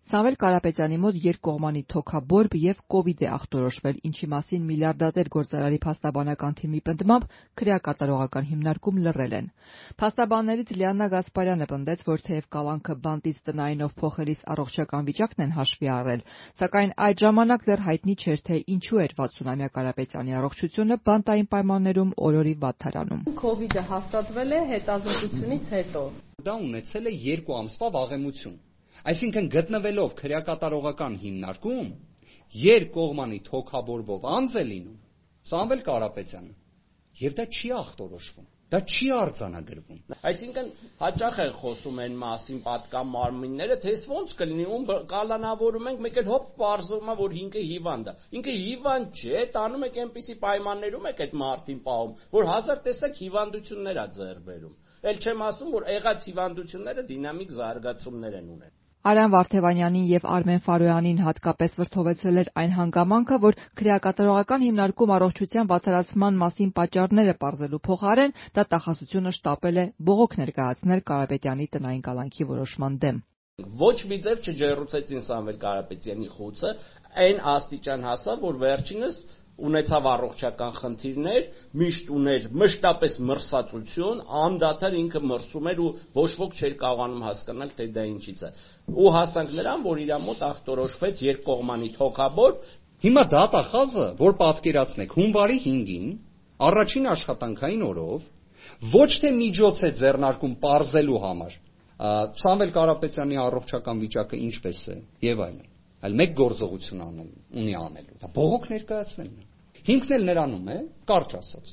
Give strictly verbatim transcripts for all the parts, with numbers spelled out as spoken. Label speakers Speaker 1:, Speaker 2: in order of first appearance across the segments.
Speaker 1: Սամվել Կարապետյանի մոտ երկկողմանի թոքաբորբ և կովիդ է ախտորոշվել, ինչի մասին միլիարդատեր գործարարի փաստաբանական թիմի պնդմամբ քրեակատարողական հիմնարկում լռել են։ Փաստաբաններից Լիաննա Գասպարյանը պնդեց, որ թեև կալանքը բանտից տնայինով փոխելիս առողջական վիճակն են հաշվի առել, սակայն այդ ժամանակ դեռ հայտնի չէր, թե ինչու էր վաթսունամյա Կարապետյանի առողջությունը բանտային պայմաններում օրորի վատթարանում։
Speaker 2: Կովիդը հաստատվել է հետազոտությունից հետո։
Speaker 3: Դա ունեցել է երկու ամսվա վաղեմություն։ Այսինքն գտնվելով քրեակատարողական հիմնարկում, երկկողմանի թոքաբորբով անձ է լինում Սամվել Կարապետյանը, եւ դա չի ախտորոշվում, դա չի արձանագրվում։
Speaker 4: Այսինքն հաճախ են խոսում այն մասին պատկան մարմինները, թե ես ոնց կլինի, ում կալանավորում ենք, մեկ էլ հոп պարզվում է, որ ինքը հիվանդ է։ Ինքը հիվանդ չէ, տանում եք այնպիսի պայմաններում եք այդ մարդին պահում, որ հազար տեսակ հիվանդություններ ա ձեռք բերում։ Էլ չեմ ասում, որ եղած հիվանդությունները դինամիկ զարգացումներ են ունեն։
Speaker 1: Արամ Վարդևանյանին եւ Արմեն Ֆարոյանին հատկապես վրդովեցրել էր այն հանգամանքը, որ քրեակատարողական հիմնարկում առողջության վատթարացման մասին պատճառները պարզելու փոխարեն դատախազությունը շտապել է բողոք ներկայացնել Կարապետյանի տնային կալանքի որոշման դեմ։
Speaker 4: Ոչ մի ձև չջեռուցեցին Սամվել Կարապետյանի խուցը, այն աստիճան հասավ, որ վերջինս ունեցավ առողջական խնդիրներ, միշտ ուներ մշտապես մրսածություն, անդադար ինքը մրսում էր ու ոչ ոք չէր կարողանում հասկանալ, թե դա ինչից է։ Ու հասանք նրան, որ իր մոտ ախտորոշվեց երկկողմանի թոքաբորբ։
Speaker 3: Հիմա դատախազը, որ պատկերացնեք, հունվարի հինգին, առաջին աշխատանքային օրով, ոչ թե միջոց է ձեռնարկում պարզելու համար, Սամվել Կարապետյանի առողջական վիճակը ինչպես է եւ այլն, այլ մեկ գործողություն անել, ունի անելու, դա բողոք ներկայացնելն է։ Հիմքն էլ նրանում է, կարճ ասած,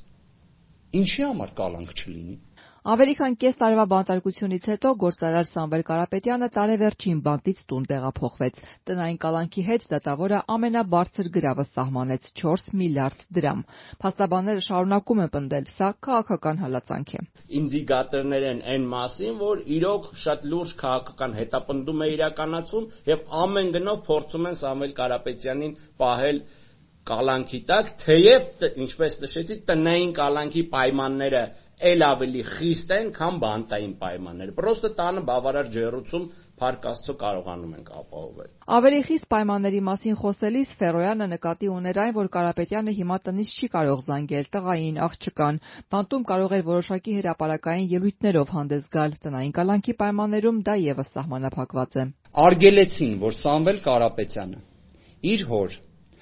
Speaker 3: ինչի համար կալանք չլինի։
Speaker 1: Ավելի քան կես տարվա բանտարկությունից հետո գործարար Սամվել Կարապետյանը տարեվերջին բանտից տուն տեղափոխվեց։ Տնային կալանքի հետ դատավորը ամենաբարձր գրավը սահմանեց չորս միլիարդ դրամ։ Փաստաբանները շարունակում են պնդել, սա քաղաքական հալածանք է։
Speaker 4: Ինդիկատորներ են այն մասին, որ իրոք շատ լուրջ քաղաքական հետապնդում է իրականացվում եւ ամեն գնով փորձում են Սամվել Կարապետյանին պահել կալանքի տակ, թեև, ինչպես նշեցի, տնային կալանքի պայմանները էլ ավելի խիստ են, քան բանտային պայմանները։ Պրոստը տանը բավարար ջեռուցում Փառք Աստծո կարողանում ենք ապահովել։
Speaker 1: Ավելի խիստ պայմանների մասին խոսելիս Ֆերոյանը նկատի ուներ այն, որ Կարապետյանը հիմա տնից չի կարող զանգել տղային, աղջկան, բանտում կարող էր որոշակի հրապարակային ելույթներով հանդես գալ, տնային կալանքի պայմաններում դա եւս սահմանափակված է։
Speaker 3: Արգելեցին, որ Սամվել Կարապետյանը իր հոր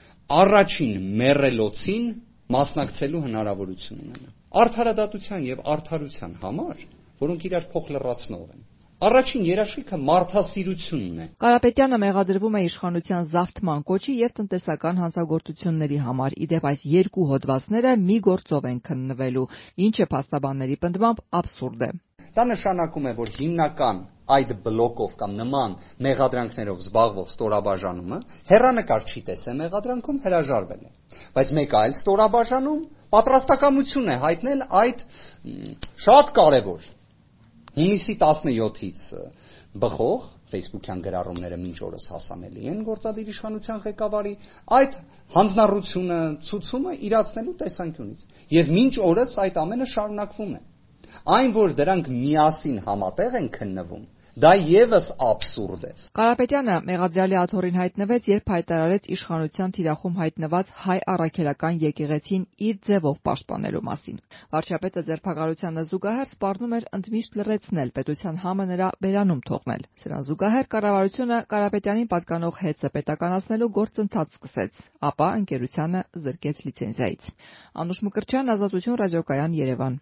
Speaker 3: առաջին մեռելոցին մասնակցելու հնարավորություն ունենա։ Արդարադատության եւ արդարության համար, որոնք իրար փոխլրացնող են։ Առաջին երաշխիքը մարդասիրությունն է։
Speaker 1: Կարապետյանը մեղադրվում է իշխանության զավթման կոչի եւ տնտեսական հանցագործությունների համար։ Իդեպ այս երկու հոդվածները մի գործով են քննվելու, ինչը փաստաբանների պնդմամբ աբսուրդ է։
Speaker 3: Դա նշանակում է, որ հիմնական այդ բլոկով կամ նման մեղադրանքներով զբաղվող ստորաբաժանումը հեռանկար չի տեսել մեղադրանքում, հրաժարվել է։ Բայց մեկ այլ ստորաբաժանում պատրաստակամություն է հայտնել այդ շատ կարևոր հունիսի տասնյոթից բխող Facebook-յան գրառումները մինչ օրս հասանելի են գործադիր իշխանության ղեկավարի այդ հանձնառությունը, ցուցումը իրացնելու տեսանկյունից։ Եվ մինչ օրս այդ ամենը շարունակվում է։ Այն, որ դրանք միասին համատեղ են քննվում, դա եւս աբսուրդ է։
Speaker 1: Կարապետյանը մեղադրյալի աթոռին հայտնվեց, երբ հայտարարեց իշխանության թիրախում հայտնված հայ առաքելական եկեղեցին իր ձևով պաշտպանելու մասին։ Վարչապետը ձերբակալությանը զուգահեռ սպառնում էր ընդմիշտ լռեցնել, պետության համը նրա բերանում թողնել։ Սրան զուգահեռ կառավարությունը Կարապետյանին պատկանող հեծը պետականացնելու գործընթաց սկսեց, ապա ընկերությանը զրկեց լիցենզիայից։ Անուշ Մկրտչյան, Ազատություն ռադիոկայան, Երևան։